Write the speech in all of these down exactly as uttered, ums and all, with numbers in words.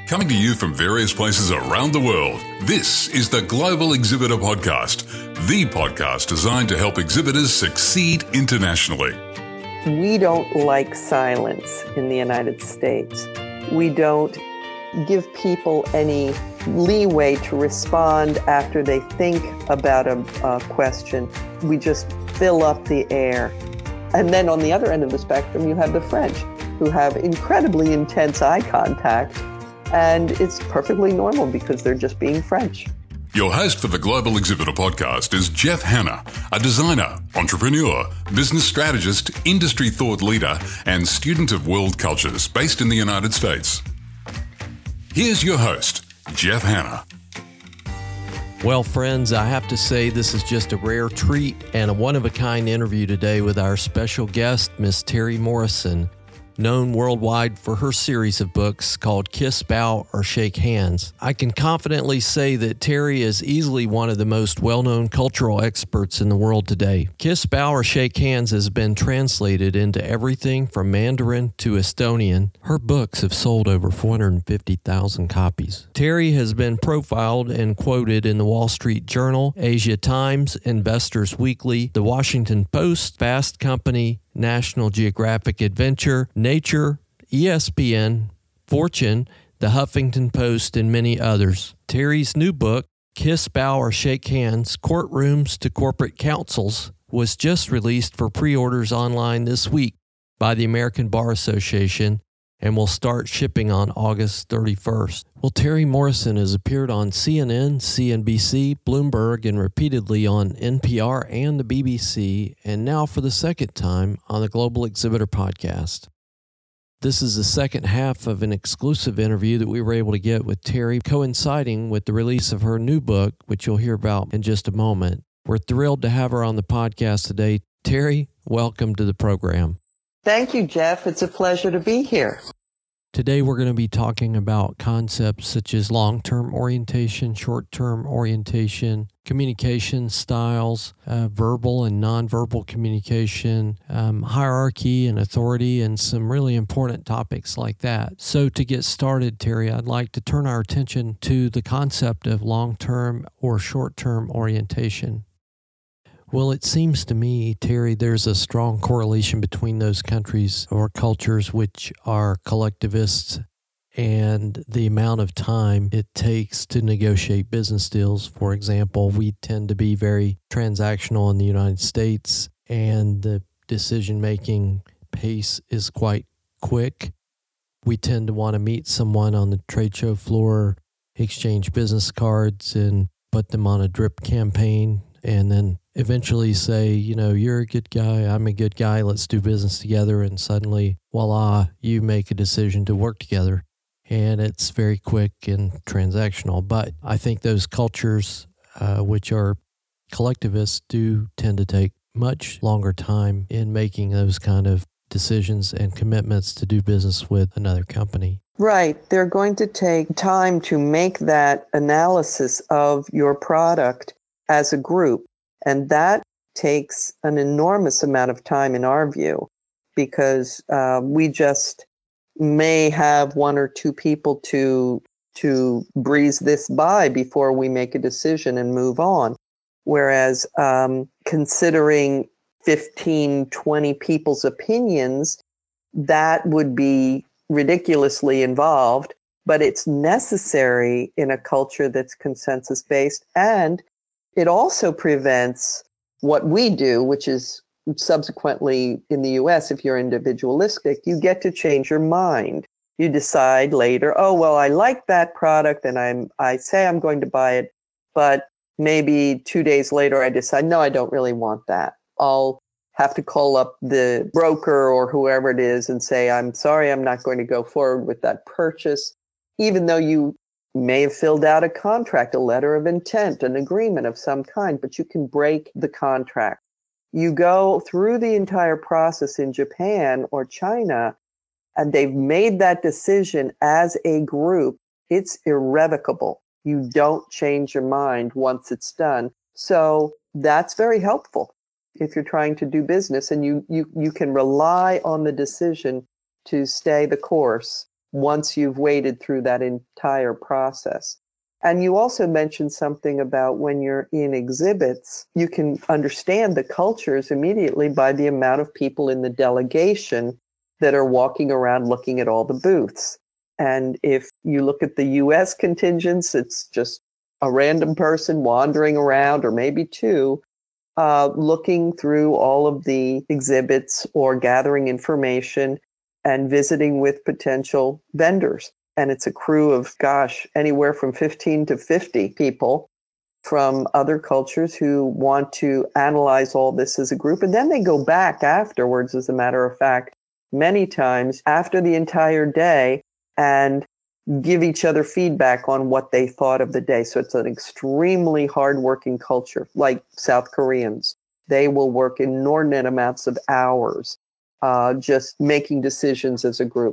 Coming to you from various places around the world, this is the Global Exhibitor Podcast, the podcast designed to help exhibitors succeed internationally. We don't like silence in the United States. We don't give people any leeway to respond after they think about a, a question. We just fill up the air. And then on the other end of the spectrum, you have the French, who have incredibly intense eye contact. And it's perfectly normal because they're just being French. Your host for the Global Exhibitor Podcast is Jeff Hanna, a designer, entrepreneur, business strategist, industry thought leader, and student of world cultures based in the United States. Here's your host, Jeff Hanna. Well, friends, I have to say this is just a rare treat and a one-of-a-kind interview today with our special guest, Miss Teri Morrison, known worldwide for her series of books called Kiss, Bow, or Shake Hands. I can confidently say that Teri is easily one of the most well-known cultural experts in the world today. Kiss, Bow, or Shake Hands has been translated into everything from Mandarin to Estonian. Her books have sold over four hundred fifty thousand copies. Teri has been profiled and quoted in the Wall Street Journal, Asia Times, Investors Weekly, The Washington Post, Fast Company, National Geographic Adventure, Nature, E S P N, Fortune, The Huffington Post, and many others. Teri's new book, Kiss, Bow, or Shake Hands, Courtrooms to Corporate Councils, was just released for pre-orders online this week by the American Bar Association and will start shipping on August thirty-first. Well, Teri Morrison has appeared on C N N, C N B C, Bloomberg, and repeatedly on N P R and the B B C, and now for the second time on the Global Exhibitor Podcast. This is the second half of an exclusive interview that we were able to get with Teri, coinciding with the release of her new book, which you'll hear about in just a moment. We're thrilled to have her on the podcast today. Teri, welcome to the program. Thank you, Jeff. It's a pleasure to be here. Today, we're going to be talking about concepts such as long-term orientation, short-term orientation, communication styles, uh, verbal and nonverbal communication, um, hierarchy and authority, and some really important topics like that. So to get started, Teri, I'd like to turn our attention to the concept of long-term or short-term orientation. Well, it seems to me, Teri, there's a strong correlation between those countries or cultures which are collectivists and the amount of time it takes to negotiate business deals. For example, we tend to be very transactional in the United States, and the decision-making pace is quite quick. We tend to want to meet someone on the trade show floor, exchange business cards, and put them on a drip campaign, and then eventually say, you know, you're a good guy, I'm a good guy, let's do business together. And suddenly, voila, you make a decision to work together. And it's very quick and transactional. But I think those cultures, uh, which are collectivists, do tend to take much longer time in making those kind of decisions and commitments to do business with another company. Right. They're going to take time to make that analysis of your product as a group. And that takes an enormous amount of time in our view, because uh, we just may have one or two people to to breeze this by before we make a decision and move on. Whereas um, considering fifteen, twenty people's opinions, that would be ridiculously involved, but it's necessary in a culture that's consensus-based, and it also prevents what we do, which is subsequently in the U S, if you're individualistic, you get to change your mind. You decide later, oh, well, I like that product and I'm, I say I'm going to buy it, but maybe two days later I decide, no, I don't really want that. I'll have to call up the broker or whoever it is and say, I'm sorry, I'm not going to go forward with that purchase, even though you may have filled out a contract, a letter of intent, an agreement of some kind, but you can break the contract. You go through the entire process in Japan or China, and they've made that decision as a group. It's irrevocable. You don't change your mind once it's done. So that's very helpful if you're trying to do business, and you you you can rely on the decision to stay the course once you've waded through that entire process. And you also mentioned something about when you're in exhibits, you can understand the cultures immediately by the amount of people in the delegation that are walking around looking at all the booths. And if you look at the U S contingents, it's just a random person wandering around, or maybe two, uh, looking through all of the exhibits or gathering information and visiting with potential vendors. And it's a crew of, gosh, anywhere from fifteen to fifty people from other cultures who want to analyze all this as a group. And then they go back afterwards, as a matter of fact, many times after the entire day, and give each other feedback on what they thought of the day. So it's an extremely hardworking culture, like South Koreans. They will work inordinate amounts of hours uh, just making decisions as a group.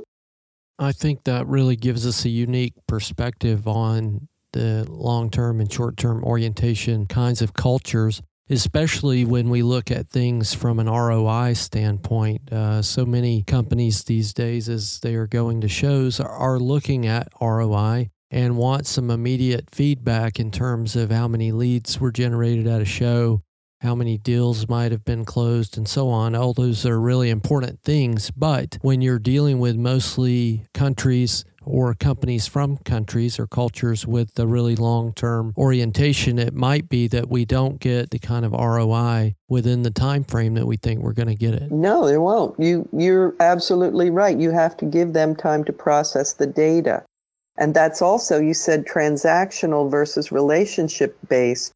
I think that really gives us a unique perspective on the long-term and short-term orientation kinds of cultures, especially when we look at things from an R O I standpoint. Uh, so many companies these days, as they are going to shows, are, are looking at R O I and want some immediate feedback in terms of how many leads were generated at a show, how many deals might have been closed, and so on. All those are really important things. But when you're dealing with mostly countries or companies from countries or cultures with a really long-term orientation, it might be that we don't get the kind of R O I within the time frame that we think we're going to get it. No, they won't. You, you're absolutely right. You have to give them time to process the data. And that's also, you said transactional versus relationship-based.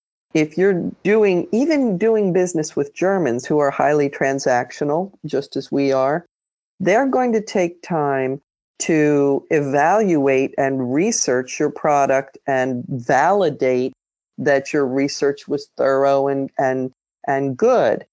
If you're doing, even doing business with Germans who are highly transactional, just as we are, they're going to take time to evaluate and research your product and validate that your research was thorough and, and, and good.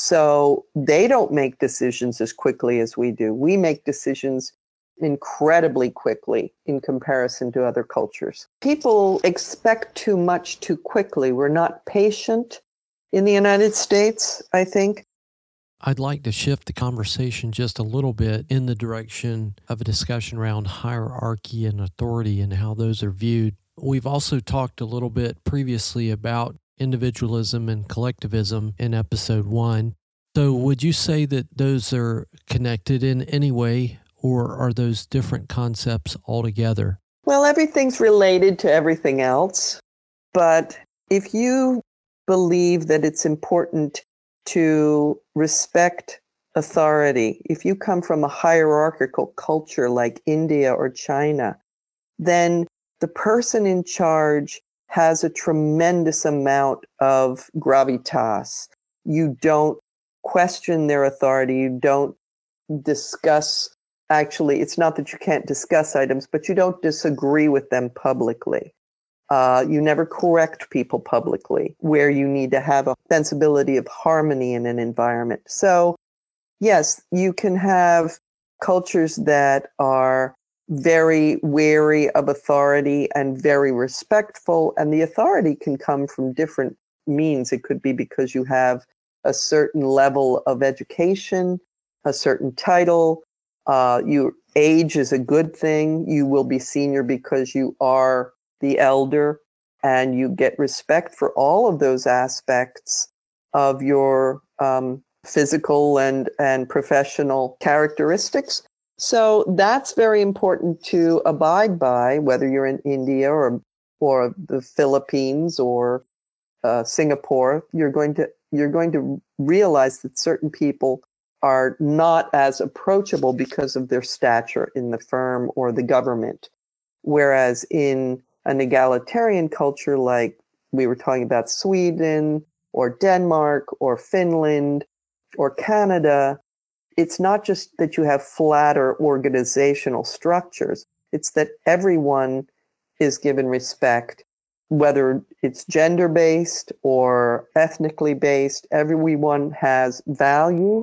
So they don't make decisions as quickly as we do. We make decisions incredibly quickly in comparison to other cultures. People expect too much too quickly. We're not patient in the United States, I think. I'd like to shift the conversation just a little bit in the direction of a discussion around hierarchy and authority and how those are viewed. We've also talked a little bit previously about individualism and collectivism in episode one. So would you say that those are connected in any way, or are those different concepts altogether? Well, everything's related to everything else. But if you believe that it's important to respect authority, if you come from a hierarchical culture like India or China, then the person in charge has a tremendous amount of gravitas. You don't question their authority. You don't discuss. Actually, it's not that you can't discuss items, but you don't disagree with them publicly. Uh, you never correct people publicly, where you need to have a sensibility of harmony in an environment. So, yes, you can have cultures that are very wary of authority and very respectful, and the authority can come from different means. It could be because you have a certain level of education, a certain title. Uh, your age is a good thing. You will be senior because you are the elder, and you get respect for all of those aspects of your um, physical and, and professional characteristics. So that's very important to abide by, whether you're in India or or the Philippines or uh, Singapore. You're going to you're going to realize that certain people are not as approachable because of their stature in the firm or the government. Whereas in an egalitarian culture like we were talking about Sweden or Denmark or Finland or Canada, it's not just that you have flatter organizational structures. It's that everyone is given respect, whether it's gender-based or ethnically based. Everyone has value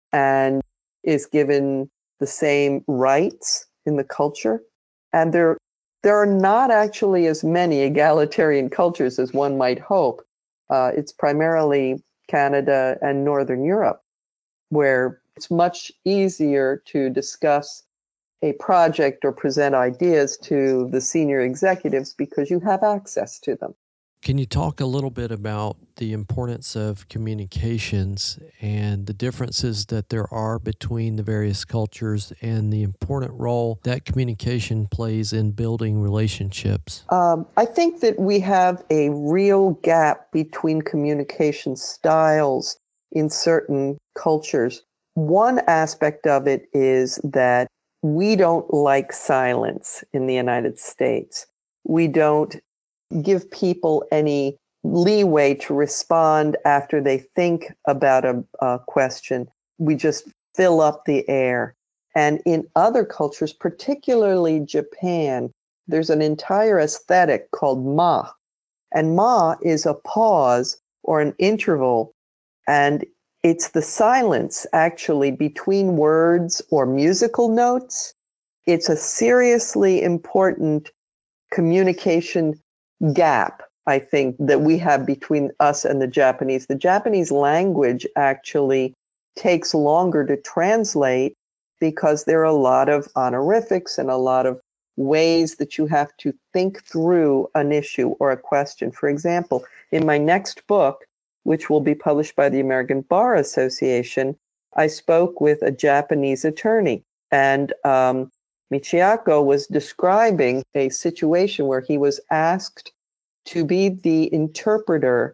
and is given the same rights in the culture. And there, there are not actually as many egalitarian cultures as one might hope. Uh, it's primarily Canada and Northern Europe, where it's much easier to discuss a project or present ideas to the senior executives because you have access to them. Can you talk a little bit about the importance of communications and the differences that there are between the various cultures and the important role that communication plays in building relationships? Um, I think that we have a real gap between communication styles in certain cultures. One aspect of it is that we don't like silence in the United States. We don't give people any leeway to respond after they think about a, a question. We just fill up the air. And in other cultures, particularly Japan, there's an entire aesthetic called ma. And ma is a pause or an interval. And it's the silence, actually, between words or musical notes. It's a seriously important communication gap, I think, that we have between us and the Japanese. The Japanese language actually takes longer to translate because there are a lot of honorifics and a lot of ways that you have to think through an issue or a question. For example, in my next book, which will be published by the American Bar Association, I spoke with a Japanese attorney, and um, Michiyako was describing a situation where he was asked to be the interpreter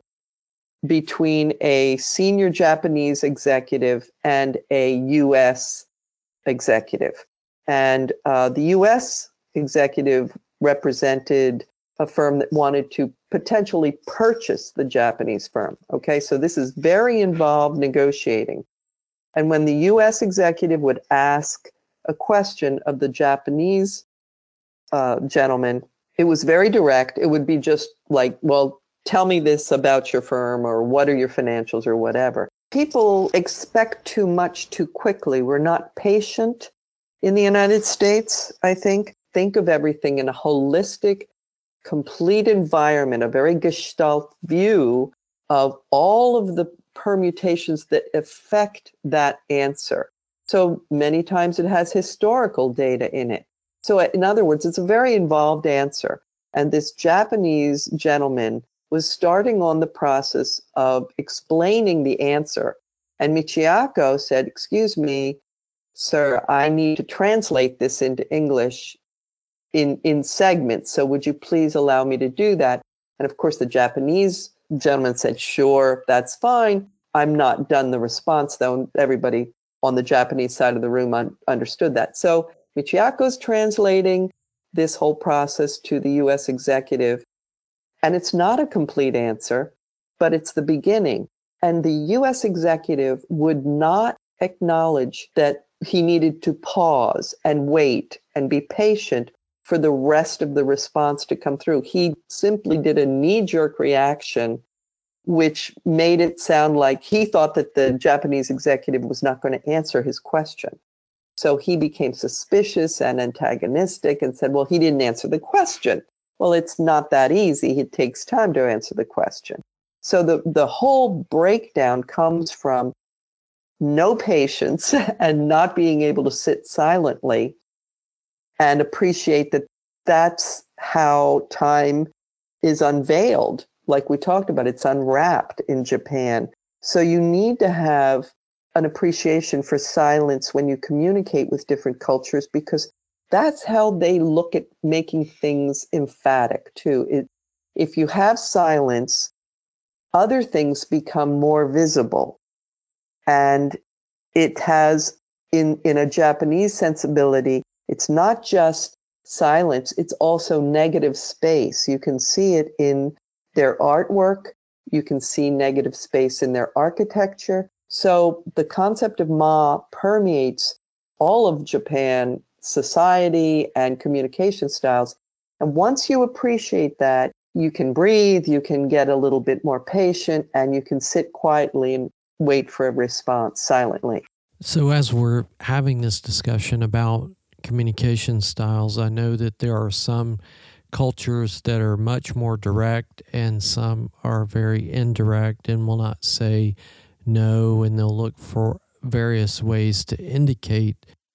between a senior Japanese executive and a U S executive. And uh, the U S executive represented a firm that wanted to potentially purchase the Japanese firm. Okay, so this is very involved negotiating. And when the U S executive would ask a question of the Japanese uh, gentleman, it was very direct. It would be just like, well, tell me this about your firm, or what are your financials, or whatever. People expect too much too quickly. We're not patient in the United States, I think. Think of everything in a holistic, complete environment, a very gestalt view of all of the permutations that affect that answer. So many times it has historical data in it. So in other words, it's a very involved answer. And this Japanese gentleman was starting on the process of explaining the answer. And Michiyako said, "Excuse me, sir, I need to translate this into English in, in segments. So would you please allow me to do that?" And of course, the Japanese gentleman said, "Sure, that's fine. I'm not done the response, though." And everybody on the Japanese side of the room un- understood that. So Michiyako's translating this whole process to the U S executive. And it's not a complete answer, but it's the beginning. And the U S executive would not acknowledge that he needed to pause and wait and be patient for the rest of the response to come through. He simply did a knee-jerk reaction, which made it sound like he thought that the Japanese executive was not going to answer his question. So he became suspicious and antagonistic and said, well, he didn't answer the question. Well, it's not that easy. It takes time to answer the question. So the, the whole breakdown comes from no patience and not being able to sit silently and appreciate that that's how time is unveiled. Like we talked about, it's unwrapped in Japan. So you need to have an appreciation for silence when you communicate with different cultures, because that's how they look at making things emphatic too. It, if you have silence, other things become more visible. And it has, in, in a Japanese sensibility, it's not just silence, it's also negative space. You can see it in their artwork. You can see negative space in their architecture. So the concept of ma permeates all of Japan society and communication styles. And once you appreciate that, you can breathe, you can get a little bit more patient, and you can sit quietly and wait for a response silently. So as we're having this discussion about communication styles, I know that there are some cultures that are much more direct and some are very indirect and will not say no, and they'll look for various ways to indicate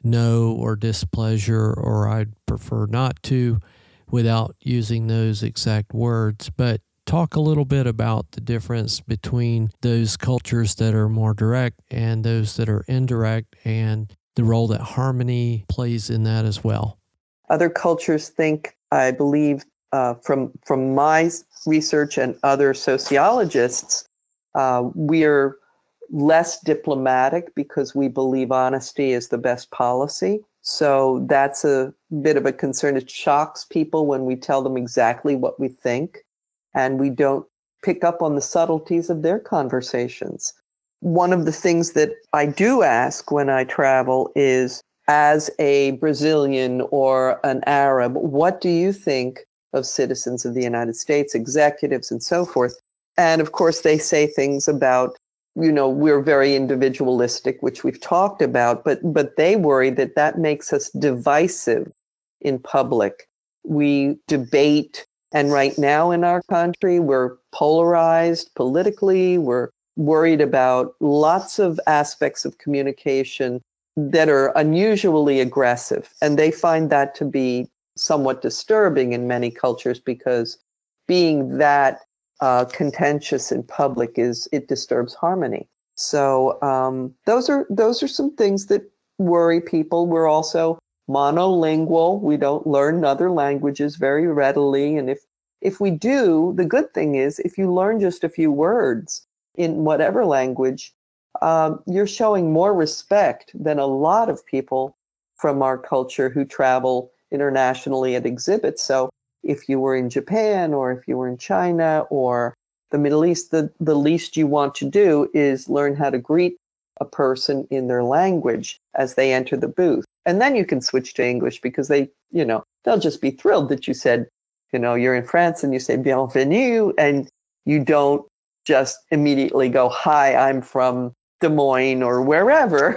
no or displeasure, or I'd prefer not to, without using those exact words. But talk a little bit about the difference between those cultures that are more direct and those that are indirect, and the role that harmony plays in that as well. Other cultures think, I believe, uh, from from my research and other sociologists, uh, we're less diplomatic because we believe honesty is the best policy. So that's a bit of a concern. It shocks people when we tell them exactly what we think, and we don't pick up on the subtleties of their conversations. One of the things that I do ask when I travel is, as a Brazilian or an Arab, what do you think of citizens of the United States, executives and so forth? And of course, they say things about, you know, we're very individualistic, which we've talked about, but but they worry that that makes us divisive in public. We debate, and right now in our country, we're polarized politically. We're worried about lots of aspects of communication that are unusually aggressive, and they find that to be somewhat disturbing in many cultures, because being that uh, contentious in public is it disturbs harmony. So um, those are those are some things that worry people. We're also monolingual. We don't learn other languages very readily, and if if we do, the good thing is if you learn just a few words in whatever language, um, you're showing more respect than a lot of people from our culture who travel internationally at exhibits. So if you were in Japan, or if you were in China or the Middle East, the, the least you want to do is learn how to greet a person in their language as they enter the booth. And then you can switch to English, because they, you know, they'll just be thrilled that you said, you know, you're in France and you say bienvenue, and you don't just immediately go, hi, I'm from Des Moines or wherever,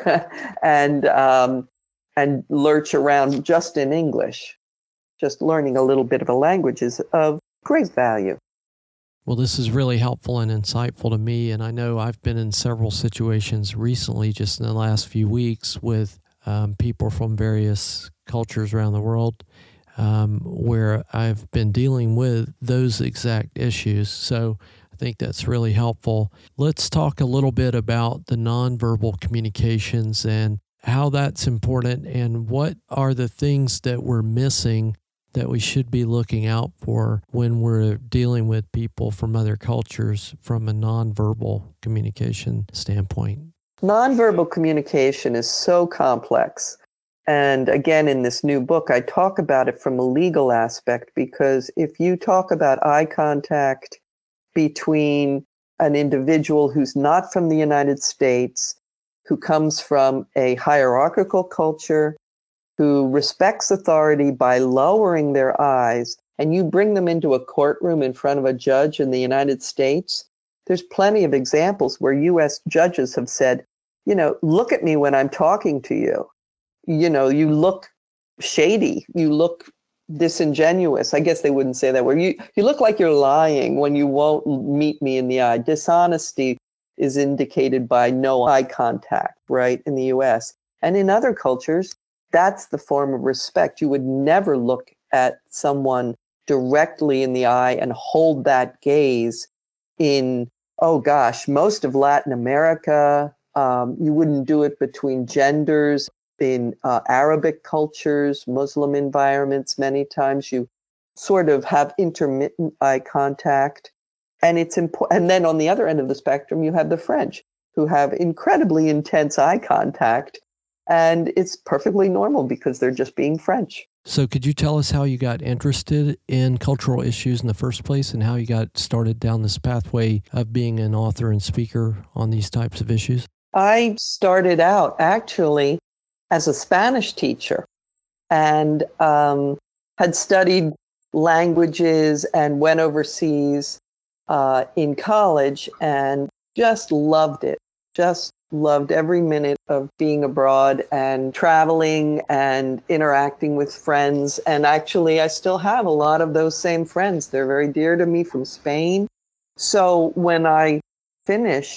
and um, and lurch around just in English. Just learning a little bit of a language is of great value. Well, this is really helpful and insightful to me, and I know I've been in several situations recently, just in the last few weeks, with um, people from various cultures around the world, um, where I've been dealing with those exact issues. So I think that's really helpful. Let's talk a little bit about the nonverbal communications and how that's important, and what are the things that we're missing that we should be looking out for when we're dealing with people from other cultures from a nonverbal communication standpoint. Nonverbal communication is so complex. And again, in this new book, I talk about it from a legal aspect, because if you talk about eye contact between an individual who's not from the United States, who comes from a hierarchical culture, who respects authority by lowering their eyes, and you bring them into a courtroom in front of a judge in the United States, there's plenty of examples where U S judges have said, you know, look at me when I'm talking to you. You know, you look shady, you look disingenuous. I guess they wouldn't say that word. You, you look like you're lying when you won't meet me in the eye. Dishonesty is indicated by no eye contact, right, in the U S. And in other cultures, that's the form of respect. You would never look at someone directly in the eye and hold that gaze in, oh gosh, most of Latin America. Um, you wouldn't do it between genders. In uh, Arabic cultures, Muslim environments, many times you sort of have intermittent eye contact. And it's important. And then on the other end of the spectrum, you have the French, who have incredibly intense eye contact. And it's perfectly normal because they're just being French. So could you tell us how you got interested in cultural issues in the first place, and how you got started down this pathway of being an author and speaker on these types of issues? I started out actually as a Spanish teacher, and um, had studied languages and went overseas uh, in college, and just loved it. Just loved every minute of being abroad and traveling and interacting with friends. And actually, I still have a lot of those same friends. They're very dear to me from Spain. So when I finished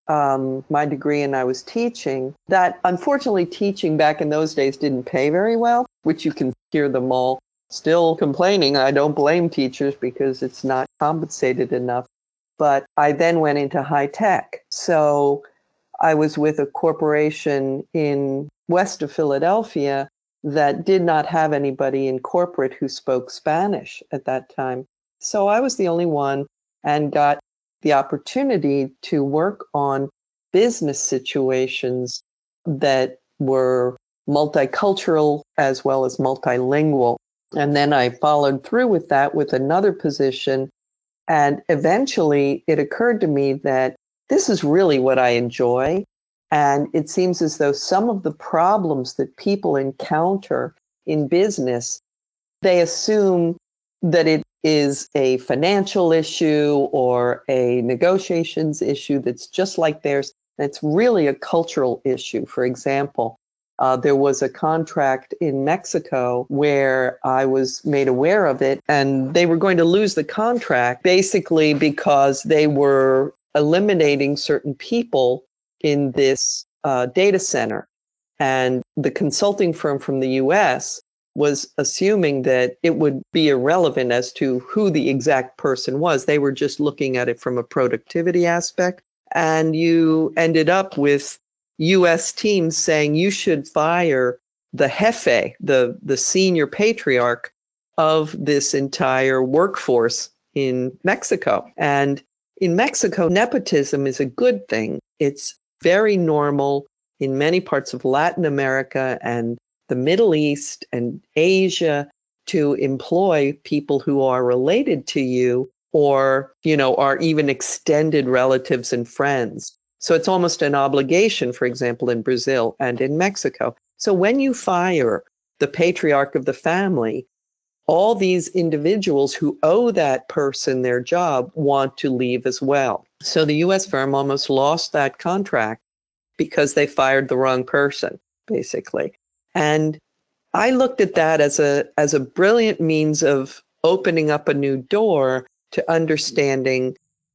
um, my degree and I was teaching, that unfortunately teaching back in those days didn't pay very well, which you can hear them all still complaining. I don't blame teachers because it's not compensated enough. But I then went into high tech. So I was with a corporation in west of Philadelphia that did not have anybody in corporate who spoke Spanish at that time. So I was the only one and got the opportunity to work on business situations that were multicultural as well as multilingual. And then I followed through with that with another position. And eventually it occurred to me that this is really what I enjoy. And it seems as though some of the problems that people encounter in business, they assume that it is a financial issue or a negotiations issue that's just like theirs. It's really a cultural issue. For example, uh, there was a contract in Mexico where I was made aware of it, and they were going to lose the contract basically because they were eliminating certain people in this uh, data center. And the consulting firm from the U S was assuming that it would be irrelevant as to who the exact person was. They were just looking at it from a productivity aspect. And you ended up with U S teams saying you should fire the jefe, the, the senior patriarch of this entire workforce in Mexico. And in Mexico, nepotism is a good thing. It's very normal in many parts of Latin America and the Middle East and Asia to employ people who are related to you or, you know, are even extended relatives and friends. So it's almost an obligation, for example, in Brazil and in Mexico. So when you fire the patriarch of the family, all these individuals who owe that person their job want to leave as well. So the U S firm almost lost that contract because they fired the wrong person, basically. And I looked at that as a as a brilliant means of opening up a new door to understanding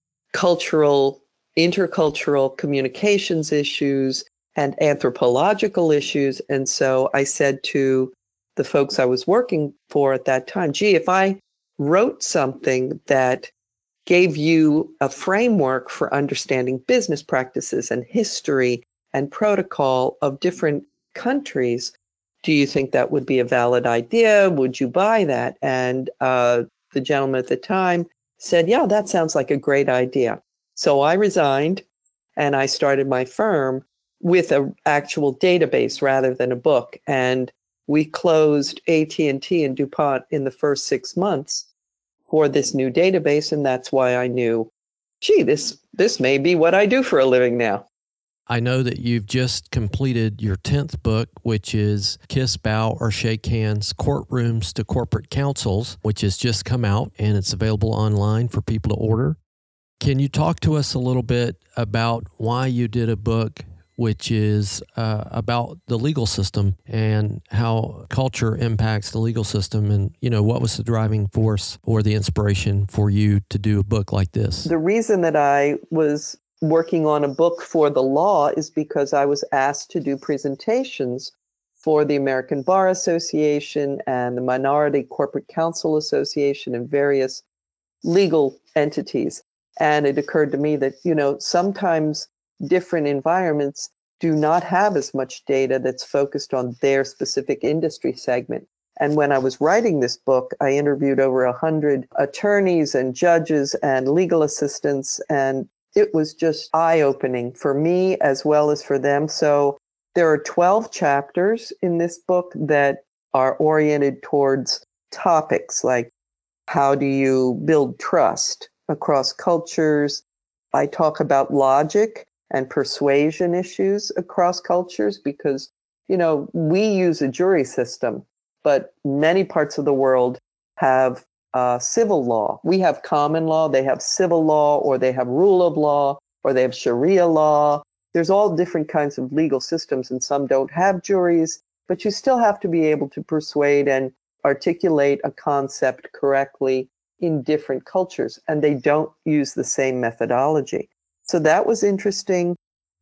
cultural, intercultural communications issues and anthropological issues. And so I said to the folks I was working for at that time, gee, if I wrote something that gave you a framework for understanding business practices and history and protocol of different countries, do you think that would be a valid idea? Would you buy that? And uh, the gentleman at the time said, yeah, that sounds like a great idea. So I resigned and I started my firm with an actual database rather than a book. And we closed A T and T and DuPont in the first six months for this new database. And that's why I knew, gee, this, this may be what I do for a living now. I know that you've just completed your tenth book, which is Kiss, Bow, or Shake Hands, Courtrooms to Corporate Councils, which has just come out and it's available online for people to order. Can you talk to us a little bit about why you did a book which is uh, about the legal system and how culture impacts the legal system, and, you know, what was the driving force or the inspiration for you to do a book like this? The reason that I was working on a book for the law is because I was asked to do presentations for the American Bar Association and the Minority Corporate Counsel Association and various legal entities. And it occurred to me that, you know, sometimes different environments do not have as much data that's focused on their specific industry segment. And when I was writing this book, I interviewed over a hundred attorneys and judges and legal assistants, and it was just eye-opening for me as well as for them. So there are twelve chapters in this book that are oriented towards topics like how do you build trust across cultures. I talk about logic and persuasion issues across cultures because, you know, we use a jury system, but many parts of the world have uh, civil law. We have common law, they have civil law, or they have rule of law, or they have Sharia law. There's all different kinds of legal systems, and some don't have juries, but you still have to be able to persuade and articulate a concept correctly in different cultures, and they don't use the same methodology. So that was interesting.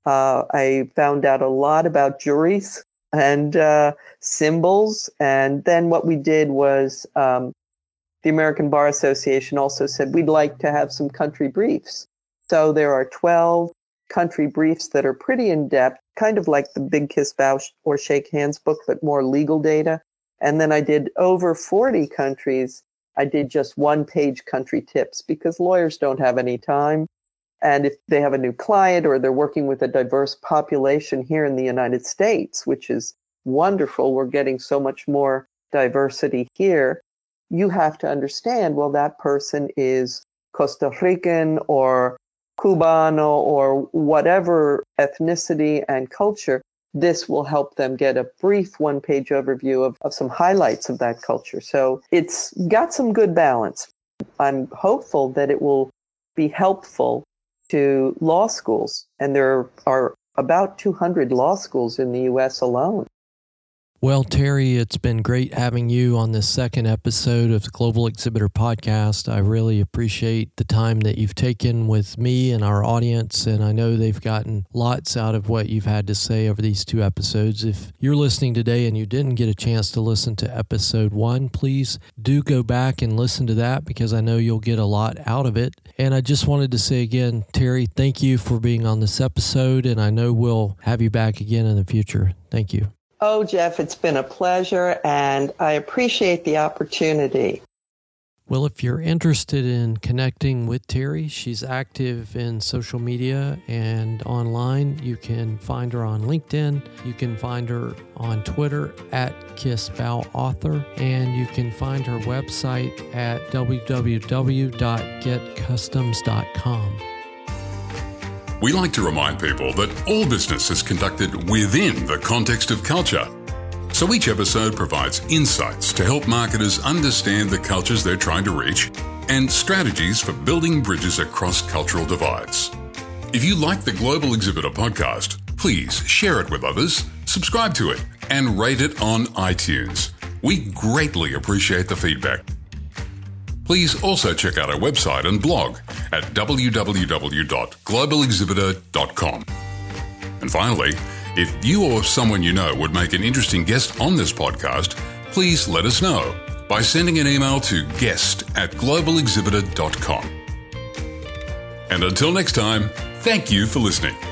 Uh, I found out a lot about juries and uh, symbols. And then what we did was um, the American Bar Association also said we'd like to have some country briefs. So there are twelve country briefs that are pretty in-depth, kind of like the Big Kiss, Bow, or Shake Hands book, but more legal data. And then I did over forty countries. I did just one-page country tips because lawyers don't have any time. And if they have a new client or they're working with a diverse population here in the United States, which is wonderful, we're getting so much more diversity here, you have to understand, well, that person is Costa Rican or Cubano or whatever ethnicity and culture. This will help them get a brief one-page overview of, of some highlights of that culture. So it's got some good balance. I'm hopeful that it will be helpful to law schools, and there are about two hundred law schools in the U S alone. Well, Terry, it's been great having you on this second episode of the Global Exhibitor Podcast. I really appreciate the time that you've taken with me and our audience, and I know they've gotten lots out of what you've had to say over these two episodes. If you're listening today and you didn't get a chance to listen to episode one, please do go back and listen to that because I know you'll get a lot out of it. And I just wanted to say again, Terry, thank you for being on this episode, and I know we'll have you back again in the future. Thank you. Oh, Jeff, it's been a pleasure, and I appreciate the opportunity. Well, if you're interested in connecting with Terry, she's active in social media and online. You can find her on LinkedIn. You can find her on Twitter at KissBowAuthor, and you can find her website at w w w dot get customs dot com. We like to remind people that all business is conducted within the context of culture. So each episode provides insights to help marketers understand the cultures they're trying to reach and strategies for building bridges across cultural divides. If you like the Global Exhibitor Podcast, please share it with others, subscribe to it, and rate it on iTunes. We greatly appreciate the feedback. Please also check out our website and blog at w w w dot global exhibitor dot com. And finally, if you or someone you know would make an interesting guest on this podcast, please let us know by sending an email to guest at global exhibitor dot com. And until next time, thank you for listening.